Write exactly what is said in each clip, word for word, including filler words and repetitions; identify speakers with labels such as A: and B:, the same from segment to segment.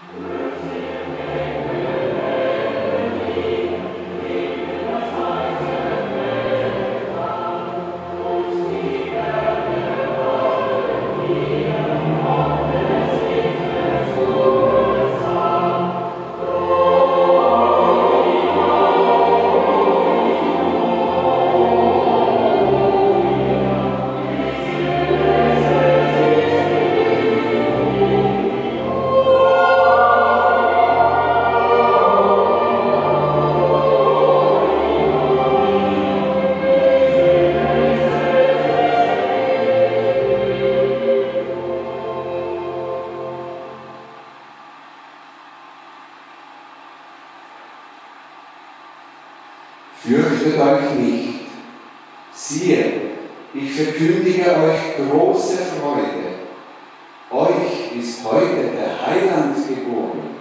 A: Fürchtet euch nicht. Siehe, ich verkündige euch große Freude. Euch ist heute der Heiland geboren.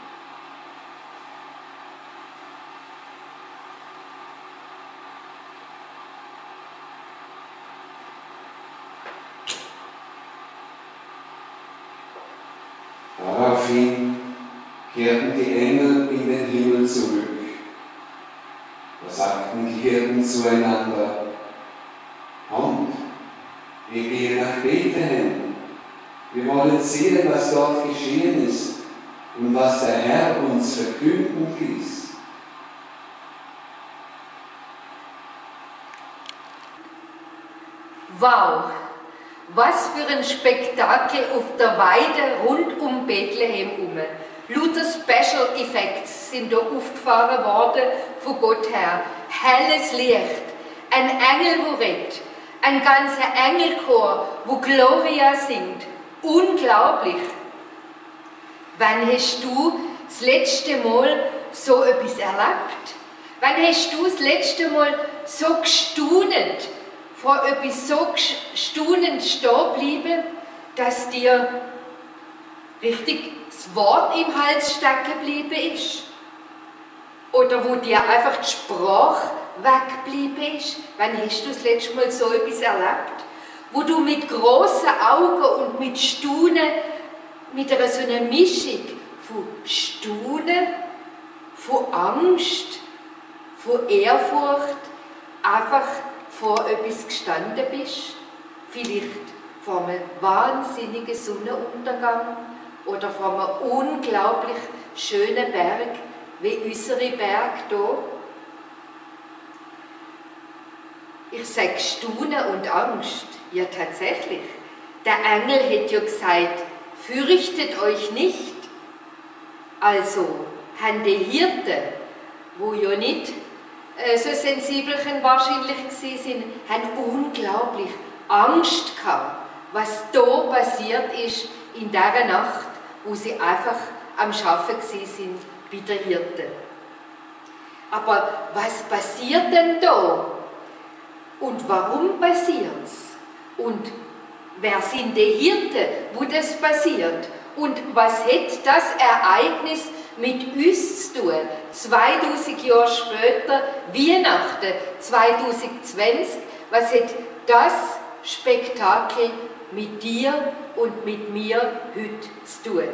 A: Daraufhin kehrten die Engel in den Himmel zurück. Da sagten die Hirten zueinander: Kommt, wir gehen nach Bethlehem. Wir wollen sehen, was dort geschehen ist und was der Herr uns verkünden ließ.
B: Wow, was für ein Spektakel auf der Weide rund um Bethlehem herum. Lauter Special Effects sind da aufgefahren worden von Gott her. Helles Licht, ein Engel, wo redet, ein ganzer Engelchor, wo Gloria singt. Unglaublich! Wann hast du das letzte Mal so etwas erlebt? Wann hast du das letzte Mal so gestaunet, vor etwas so staunend stehen bleiben, dass dir richtig das Wort im Hals stecken geblieben ist? Oder wo dir einfach die Sprache weggeblieben ist? Wann hast du das letzte Mal so etwas erlebt? Wo du mit grossen Augen und mit Staunen, mit einer so einer Mischung von Staunen, von Angst, von Ehrfurcht, einfach vor etwas gestanden bist? Vielleicht vor einem wahnsinnigen Sonnenuntergang oder vor einem unglaublich schönen Berg, wie unsere Berge hier. Ich sage Staunen und Angst. Ja, tatsächlich. Der Engel hat ja gesagt, fürchtet euch nicht. Also haben die Hirten, wo ja nicht äh, so sensibel wahrscheinlich waren, haben unglaublich Angst gehabt, was da passiert ist in dieser Nacht, wo sie einfach am Arbeiten waren bei den Hirten. Aber was passiert denn da? Und warum passiert es? Und wer sind die Hirten, wo das passiert? Und was hat das Ereignis mit uns zu tun? zweitausend Jahre später, Weihnachten zweitausendzwanzig, was hat das Spektakel mit dir und mit mir heute zu tun?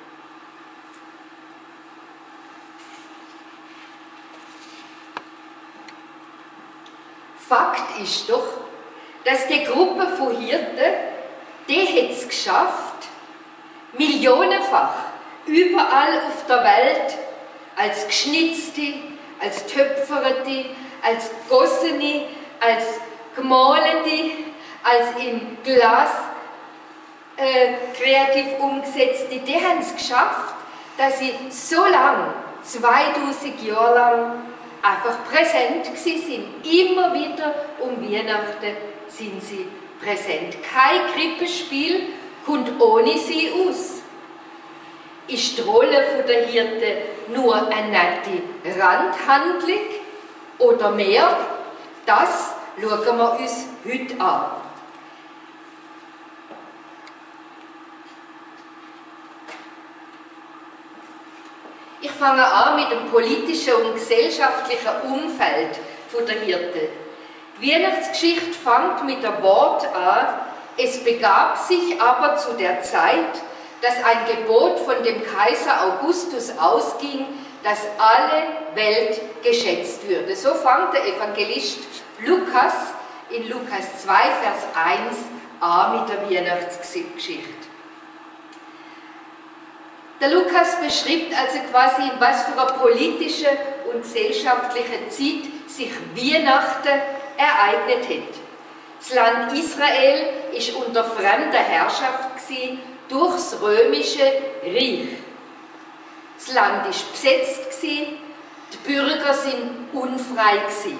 B: Fakt ist doch, dass die Gruppe von Hirten, die hat es geschafft, millionenfach, überall auf der Welt, als Geschnitzte, als Töpferte, als Gossene, als Gemahlete, als in Glas äh, kreativ umgesetzte, die haben es geschafft, dass sie so lang, zweitausend Jahre lang, einfach präsent sind. Immer wieder um Weihnachten sind sie präsent. Kein Krippenspiel kommt ohne sie aus. Ist die Rolle der Hirte nur eine nette Randhandlung oder mehr? Das schauen wir uns heute an. Ich fange an mit dem politischen und gesellschaftlichen Umfeld der Hirten. Die Weihnachtsgeschichte fängt mit dem Wort an: Es begab sich aber zu der Zeit, dass ein Gebot von dem Kaiser Augustus ausging, dass alle Welt geschätzt würde. So fängt der Evangelist Lukas in Lukas zwei, Vers eins an mit der Weihnachtsgeschichte. Der Lukas beschreibt also quasi, in was für einer politischen und gesellschaftlichen Zeit sich Weihnachten ereignet hat. Das Land Israel ist unter fremder Herrschaft gewesen, durch das römische Reich. Das Land war besetzt gewesen, die Bürger sind unfrei gewesen.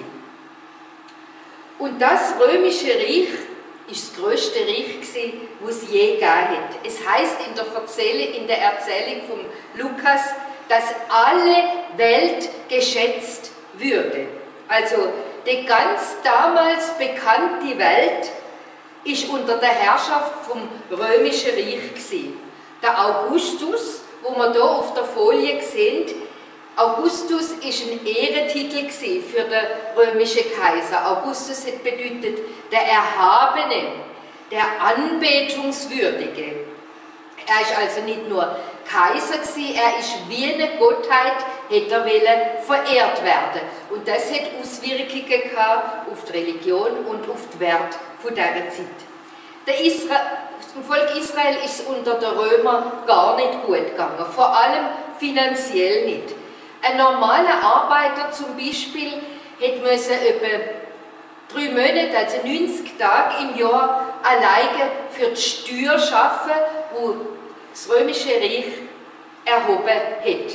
B: Und das römische Reich ist das grösste Reich gewesen, das es je gegeben hat. Es heisst in der Erzählung, in der Erzählung von Lukas, dass alle Welt geschätzt würde. Also die ganz damals bekannte Welt ist unter der Herrschaft vom römischen Reich gewesen. Der Augustus, wo wir hier auf der Folie sehen, Augustus ist ein Ehrentitel gewesen für den römischen Kaiser. Augustus hat bedeutet der Erhabene, der Anbetungswürdige. Er ist also nicht nur Kaiser gewesen, er ist wie eine Gottheit, hätte er wollen verehrt werden. Und das hat Auswirkungen gehabt auf die Religion und auf die Werte von dieser Zeit. Der Isra dem Volk Israel ist es unter den Römern gar nicht gut gegangen, vor allem finanziell nicht. Ein normaler Arbeiter zum Beispiel hätte müssen etwa drei Monate, also neunzig Tage im Jahr, alleine für die Steuer arbeiten, die das römische Reich erhoben hat.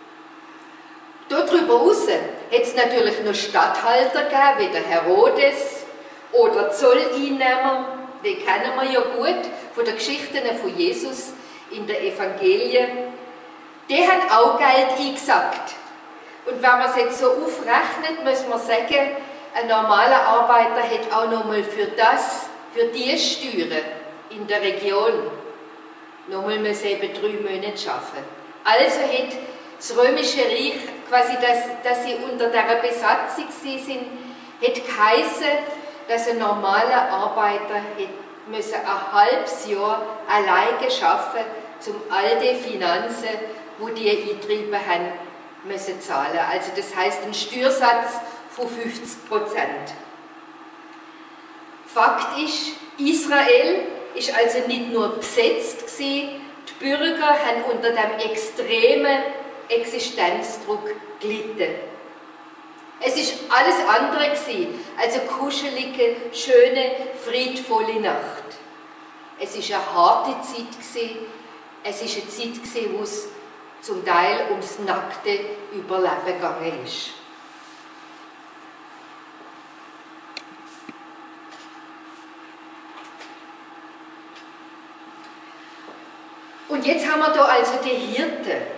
B: Darüber hinaus hat es natürlich noch Statthalter gegeben, wie der Herodes oder Zolleinnehmer, die kennen wir ja gut von den Geschichten von Jesus in den Evangelien. Die haben auch Geld eingesackt. Und wenn man es jetzt so aufrechnet, muss man sagen, ein normaler Arbeiter hat auch nochmal für das, für die Steuern in der Region nochmal müssen eben drei Monate arbeiten. Also hat das römische Reich, quasi, dass, dass sie unter dieser Besatzung sind, hat geheißen, dass ein normaler Arbeiter müssen ein halbes Jahr alleine arbeiten, um all die Finanzen, die die eingetrieben haben, müssen zahlen. Also das heisst ein Steuersatz von fünfzig Prozent. Fakt ist, Israel ist also nicht nur besetzt gewesen, die Bürger haben unter dem extremen Existenzdruck gelitten. Es ist alles andere gewesen, also kuschelige, schöne, friedvolle Nacht. Es ist eine harte Zeit gewesen. Es ist eine Zeit gewesen, wo es zum Teil ums nackte Überleben gegangen ist. Und jetzt haben wir da also die Hirten.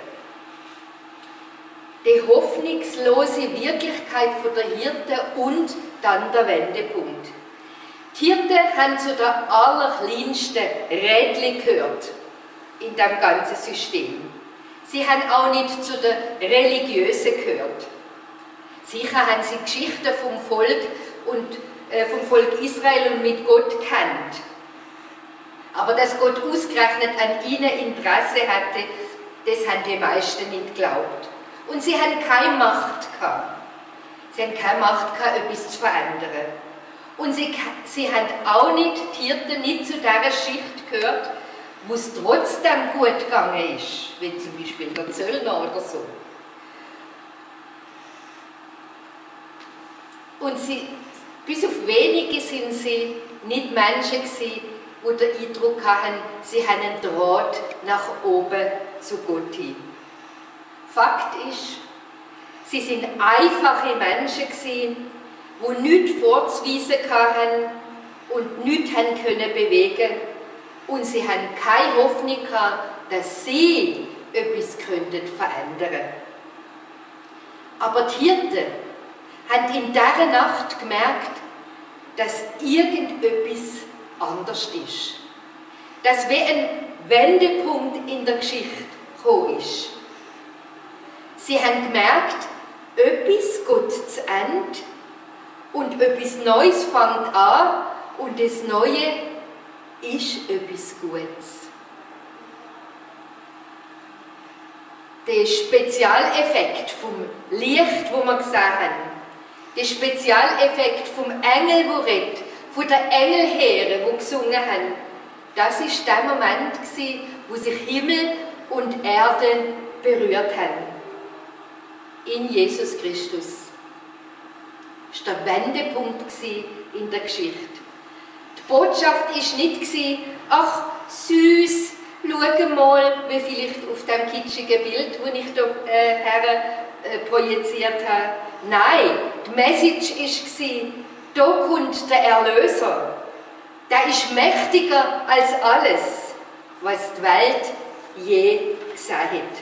B: Die hoffnungslose Wirklichkeit von der Hirten und dann der Wendepunkt. Die Hirten haben zu der allerkleinsten Rädchen gehört in dem ganzen System. Sie haben auch nicht zu den Religiösen gehört. Sicher haben sie Geschichten vom Volk und äh, vom Volk Israel und mit Gott kennt. Aber dass Gott ausgerechnet an ihnen Interesse hatte, das haben die meisten nicht geglaubt. Und sie haben keine Macht gehabt. Sie haben keine Macht gehabt, etwas zu verändern. Und sie, sie haben auch nicht, die Hirten, nicht zu dieser Schicht gehört, wo es trotzdem gut gegangen ist, wie zum Beispiel der Zöllner oder so. Und sie, bis auf wenige sind sie nicht Menschen gewesen, die den Eindruck hatten, sie haben einen Draht nach oben zu Gott hin. Fakt ist, sie sind einfache Menschen gewesen, die nichts vorzuweisen hatten und nichts haben können bewegen. Und sie haben keine Hoffnung gehabt, dass sie etwas könnten verändern. Aber die Hirten haben in dieser Nacht gemerkt, dass irgendetwas anders ist. Dass wie ein Wendepunkt in der Geschichte gekommen ist. Sie haben gemerkt, etwas geht zu Ende und etwas Neues fängt an und das Neue ist etwas Gutes. der Spezialeffekt vom Licht, wo wir gesehen haben, der Spezialeffekt vom Engel, wo redet, von der Engelheere, wo gesungen haben, das ist der Moment gewesen, wo sich Himmel und Erde berührt haben. In Jesus Christus. Das war der Wendepunkt in der Geschichte. Die Botschaft war nicht, ach süß, schau mal, wie vielleicht auf dem kitschigen Bild, das ich hier äh, her, äh, projiziert habe. Nein, die Message war, da kommt der Erlöser. Der ist mächtiger als alles, was die Welt je gesehen hat.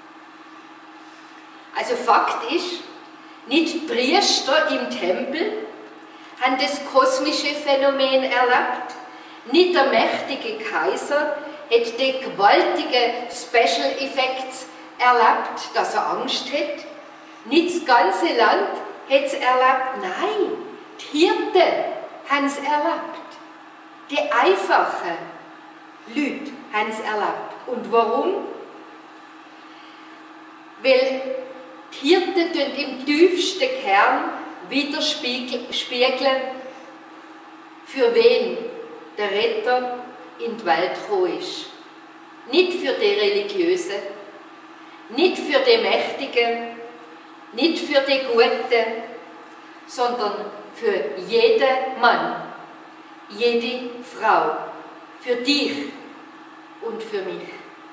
B: Also Fakt ist, nicht die Priester im Tempel haben das kosmische Phänomen erlebt, nicht der mächtige Kaiser hat die gewaltigen Special Effects erlebt, dass er Angst hat, nicht das ganze Land hat es erlebt, nein, die Hirten haben es erlebt, die einfachen Leute haben es erlebt. Und warum? Weil die Hirten tun im tiefsten Kern widerspiegeln, für wen der Retter in die Welt gekommen ist. Nicht für die Religiösen, nicht für die Mächtigen, nicht für die Guten, sondern für jeden Mann, jede Frau, für dich und für mich.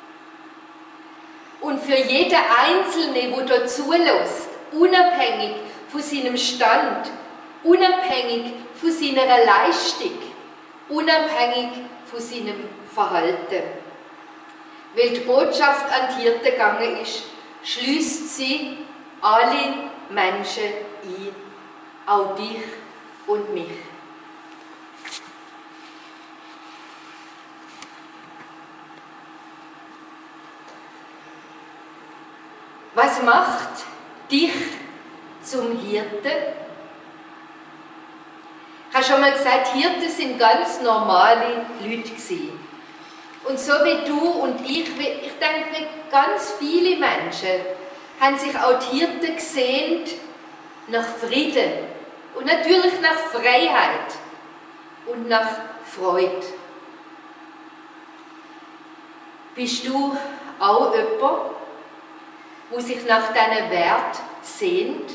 B: Und für jeden Einzelnen, der da zulässt, unabhängig von seinem Stand, unabhängig von seiner Leistung, unabhängig von seinem Verhalten. Weil die Botschaft an die Hirten gegangen ist, schließt sie alle Menschen ein, auch dich und mich. Was macht dich zum Hirten? Ich habe schon mal gesagt, Hirten sind ganz normale Leute gewesen. Und so wie du und ich, ich denke, ganz viele Menschen haben sich auch die Hirten gesehnt nach Frieden und natürlich nach Freiheit und nach Freude. Bist du auch jemand, wo sich nach diesen Wert sehnt?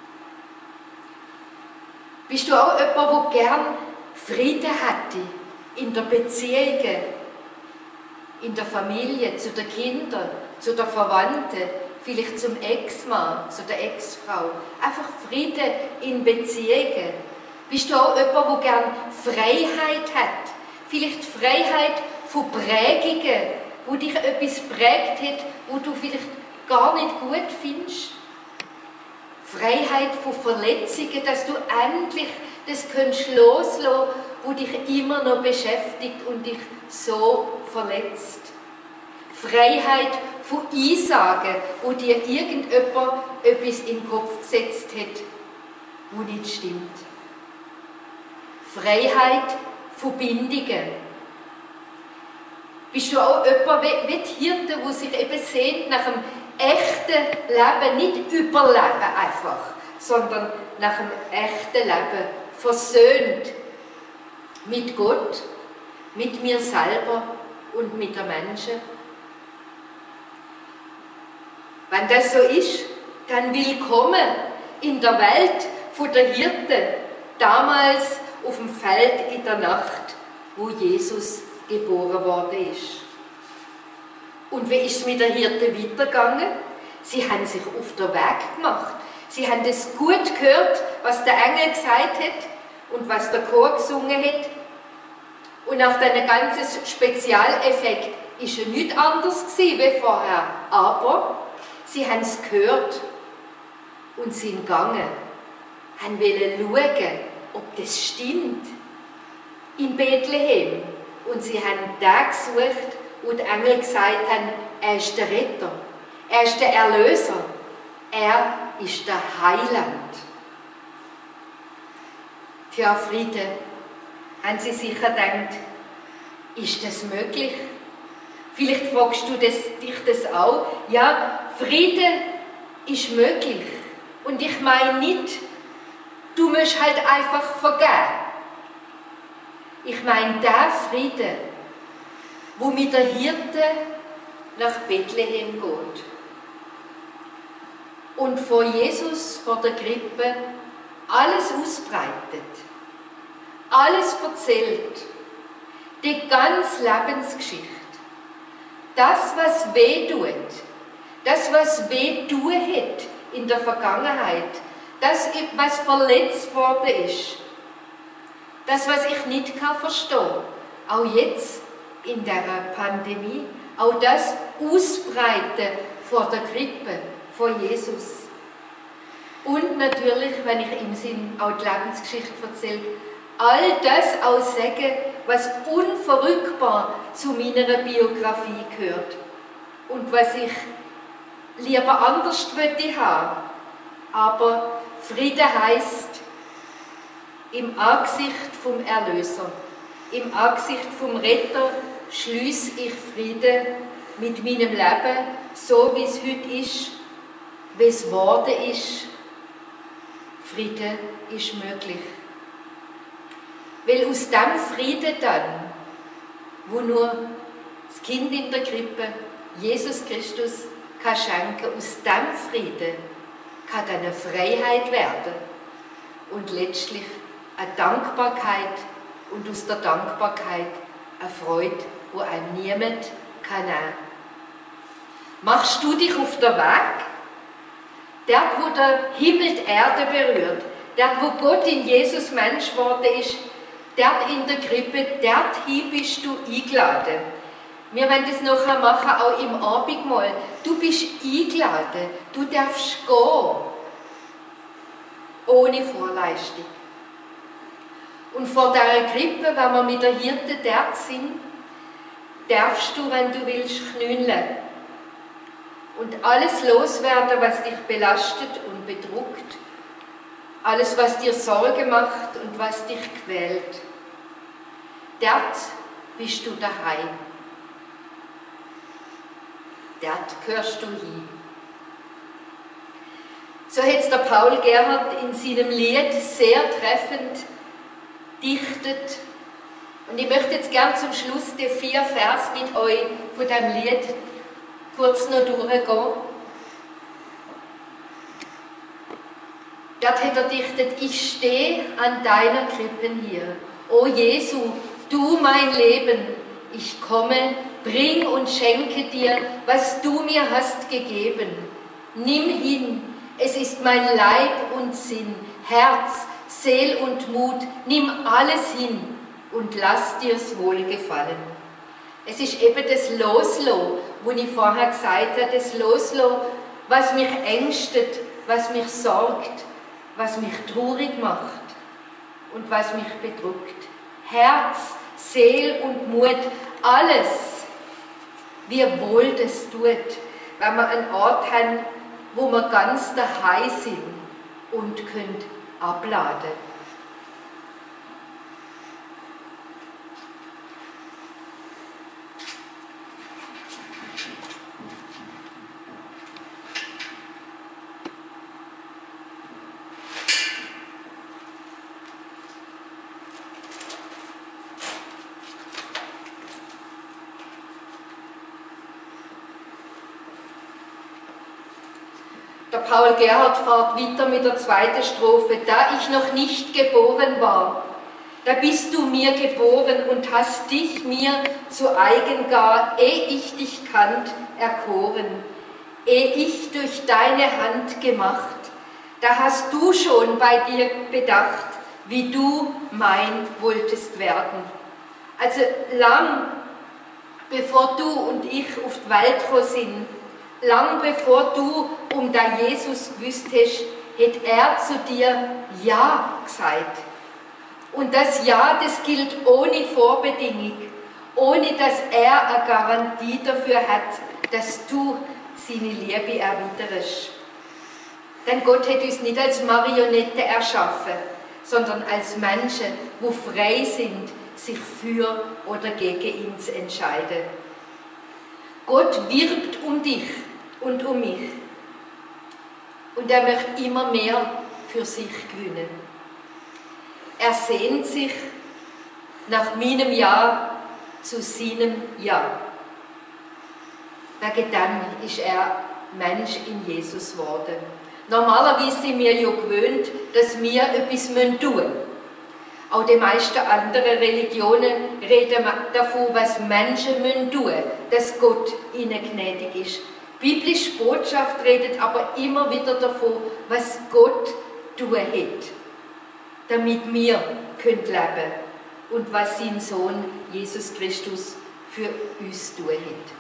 B: Bist du auch jemand, der gern Frieden hätte in der Beziehung, in der Familie, zu den Kindern, zu den Verwandten, vielleicht zum Ex-Mann, zu der Ex-Frau? Einfach Frieden in Beziehungen. Bist du auch jemand, der gern Freiheit hat? Vielleicht Freiheit von Prägungen, wo dich etwas prägt hat, wo du vielleicht gar nicht gut findest. Freiheit von Verletzungen, dass du endlich das könntest loslassen, wo dich immer noch beschäftigt und dich so verletzt. Freiheit von Einsagen, wo dir irgendjemand etwas in den Kopf gesetzt hat, wo nicht stimmt. Freiheit von Bindungen. Bist du auch jemand wie die Hirten, die sich eben sehnt nach einem echten Leben, nicht überleben einfach, sondern nach einem echten Leben, versöhnt mit Gott, mit mir selber und mit den Menschen? Wenn das so ist, dann willkommen in der Welt der Hirten, damals auf dem Feld in der Nacht, wo Jesus geboren worden ist. Und wie ist es mit den Hirten weitergegangen? Sie haben sich auf den Weg gemacht. Sie haben das gut gehört, was der Engel gesagt hat und was der Chor gesungen hat. Und nach diesem ganzen Spezialeffekt ist er nicht anders gewesen wie vorher. Aber sie haben es gehört und sind gegangen, haben wollen schauen, ob das stimmt in Bethlehem. Und sie haben den gesucht, wo die Engel gesagt haben, er ist der Retter, er ist der Erlöser, er ist der Heiland. Tja, Friede, haben Sie sicher gedacht, ist das möglich? Vielleicht fragst du das, dich das auch. Ja, Friede ist möglich. Und ich meine nicht, du musst halt einfach vergeben. Ich meine der Friede, wo mit der Hirte nach Bethlehem geht und vor Jesus, vor der Krippe, alles ausbreitet, alles erzählt, die ganze Lebensgeschichte, das, was weh tut, das, was weh tun hat in der Vergangenheit, das, was verletzt worden ist, das, was ich nicht kann verstehen, auch jetzt in der Pandemie, auch das Ausbreiten vor der Krippe, vor Jesus. Und natürlich, wenn ich im Sinn auch die Lebensgeschichte erzähle, all das auch sagen, was unverrückbar zu meiner Biografie gehört und was ich lieber anders würde haben. Aber Friede heisst, im Angesicht vom Erlöser, im Angesicht vom Retter schließe ich Frieden mit meinem Leben, so wie es heute ist, wie es geworden ist. Friede ist möglich. Weil aus dem Frieden dann, wo nur das Kind in der Krippe, Jesus Christus, kann schenken, aus dem Frieden kann dann eine Freiheit werden und letztlich eine Dankbarkeit und aus der Dankbarkeit eine Freude, die einem niemand kann nehmen. Machst du dich auf den Weg? Dort, wo der Himmel die Erde berührt, dort, wo Gott in Jesus Mensch geworden ist, dort in der Krippe, dorthin bist du eingeladen. Wir werden das nachher machen, auch im Abendmahl. Du bist eingeladen, du darfst gehen, ohne Vorleistung. Und vor dieser Krippe, wenn wir mit der Hirte dort sind, darfst du, wenn du willst, knüllen und alles loswerden, was dich belastet und bedrückt, alles, was dir Sorge macht und was dich quält. Dort bist du daheim. Dort gehörst du hin. So hat es der Paul Gerhard in seinem Lied sehr treffend dichtet. Und ich möchte jetzt gern zum Schluss die vier Vers mit euch von diesem Lied kurz noch durchgehen. Dort hat er dichtet: Ich stehe an deiner Krippen hier. O Jesu, du mein Leben, ich komme, bring und schenke dir, was du mir hast gegeben. Nimm hin, es ist mein Leib und Sinn, Herz, Seel und Mut, nimm alles hin und lass dir's wohlgefallen. Es ist eben das Loslassen, wo ich vorher gesagt habe, das Loslassen, was mich ängstet, was mich sorgt, was mich traurig macht und was mich bedrückt. Herz, Seel und Mut, alles, wie wohl das tut, wenn wir einen Ort haben, wo wir ganz daheim sind und können abladen. Der Paul Gerhard fährt weiter mit der zweiten Strophe. Da ich noch nicht geboren war, da bist du mir geboren und hast dich mir zu eigen gar, ehe ich dich kannt, erkoren, ehe ich durch deine Hand gemacht, da hast du schon bei dir bedacht, wie du mein wolltest werden. Also lang bevor du und ich auf die Welt gekommen sind, lang bevor du um den Jesus gewusst hast, hat er zu dir Ja gesagt. Und das Ja, das gilt ohne Vorbedingung, ohne dass er eine Garantie dafür hat, dass du seine Liebe erwiderst. Denn Gott hat uns nicht als Marionette erschaffen, sondern als Menschen, die frei sind, sich für oder gegen ihn zu entscheiden. Gott wirbt um dich und um mich. Und er möchte immer mehr für sich gewinnen. Er sehnt sich nach meinem Ja zu seinem Ja. Wegen dem ist er Mensch in Jesus geworden. Normalerweise sind wir ja gewöhnt, dass wir etwas tun müssen. Auch die meisten anderen Religionen reden davon, was Menschen tun müssen, dass Gott ihnen gnädig ist. Die biblische Botschaft redet aber immer wieder davon, was Gott tun hat, damit wir leben können und was sein Sohn Jesus Christus für uns tun hat.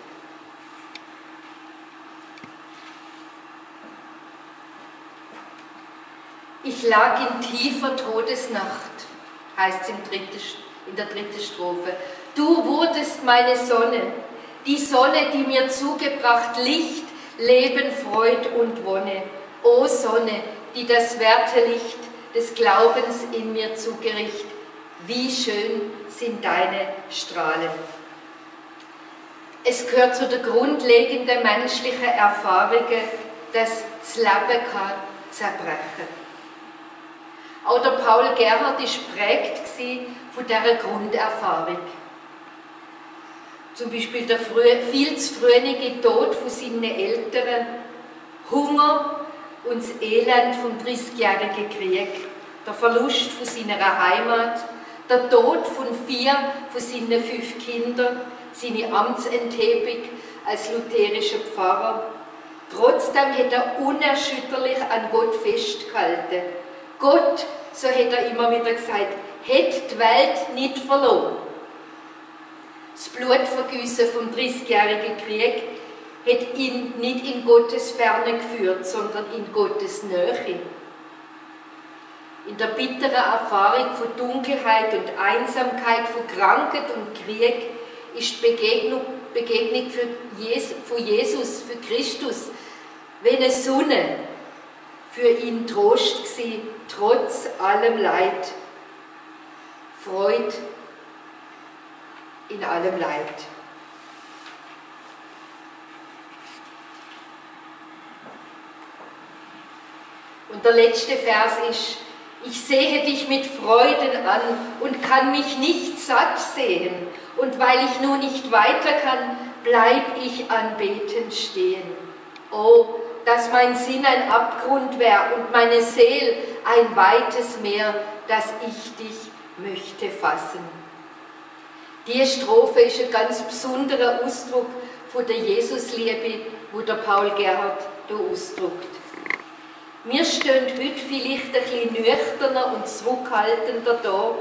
B: Ich lag in tiefer Todesnacht, heißt es in der dritten Strophe. Du wurdest meine Sonne, die Sonne, die mir zugebracht Licht, Leben, Freud und Wonne. O Sonne, die das Wertelicht des Glaubens in mir zugericht, wie schön sind deine Strahlen. Es gehört zu der grundlegenden menschlichen Erfahrungen, dass das Leben kann zerbrechen. Auch der Paul Gerhard war geprägt von dieser Grunderfahrung. Zum Beispiel der frühe, viel zu frühe Tod von seinen Eltern, Hunger und das Elend vom dreißigjährigen Krieg, der Verlust von seiner Heimat, der Tod von vier von seinen fünf Kindern, seine Amtsenthebung als lutherischer Pfarrer. Trotzdem hat er unerschütterlich an Gott festgehalten. Gott, so hat er immer wieder gesagt, hat die Welt nicht verloren. Das Blutvergießen vom dreißigjährigen Krieg hat ihn nicht in Gottes Ferne geführt, sondern in Gottes Nähe. In der bitteren Erfahrung von Dunkelheit und Einsamkeit, von Krankheit und Krieg ist die Begegnung, Begegnung für Jesus, von Jesus, für Christus, wie eine Sonne, für ihn Trost gsi, trotz allem Leid, Freude in allem Leid. Und der letzte Vers ist: Ich sehe dich mit Freuden an und kann mich nicht satt sehen, und weil ich nun nicht weiter kann, bleib ich anbetend stehen. Oh, dass mein Sinn ein Abgrund wäre und meine Seele ein weites Meer, dass ich dich möchte fassen. Diese Strophe ist ein ganz besonderer Ausdruck von der Jesusliebe, wo der Paul Gerhard hier ausdrückt. Wir stehen heute vielleicht ein bisschen nüchterner und zurückhaltender da,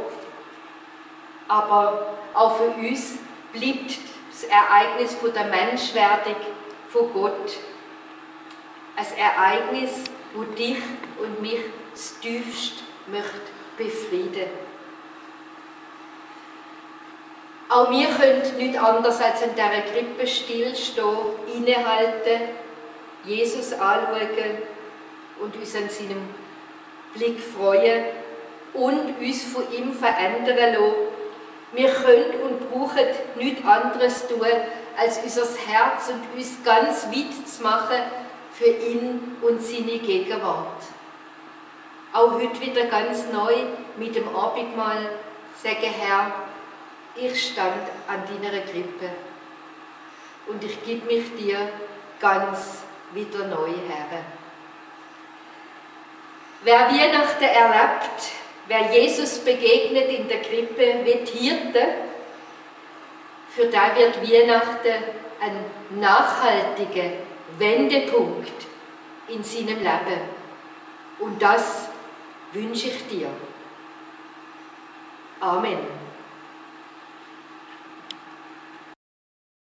B: aber auch für uns bleibt das Ereignis von der Menschwerdung von Gott ein Ereignis, wo dich und mich das tiefst möchte befrieden. Auch wir können nicht anders als in dieser Krippe stillstehen, innehalten, Jesus anschauen und uns an seinem Blick freuen und uns von ihm verändern lassen. Wir können und brauchen nichts anderes tun, als unser Herz und uns ganz weit zu machen für ihn und seine Gegenwart. Auch heute wieder ganz neu mit dem Abendmahl sagen: Herr, ich stand an deiner Krippe und ich gebe mich dir ganz wieder neu, Herr. Wer Weihnachten erlebt, wer Jesus begegnet in der Krippe, wird Hirte, für da wird Weihnachten ein nachhaltiger Wendepunkt in seinem Leben. Und das wünsche ich dir. Amen.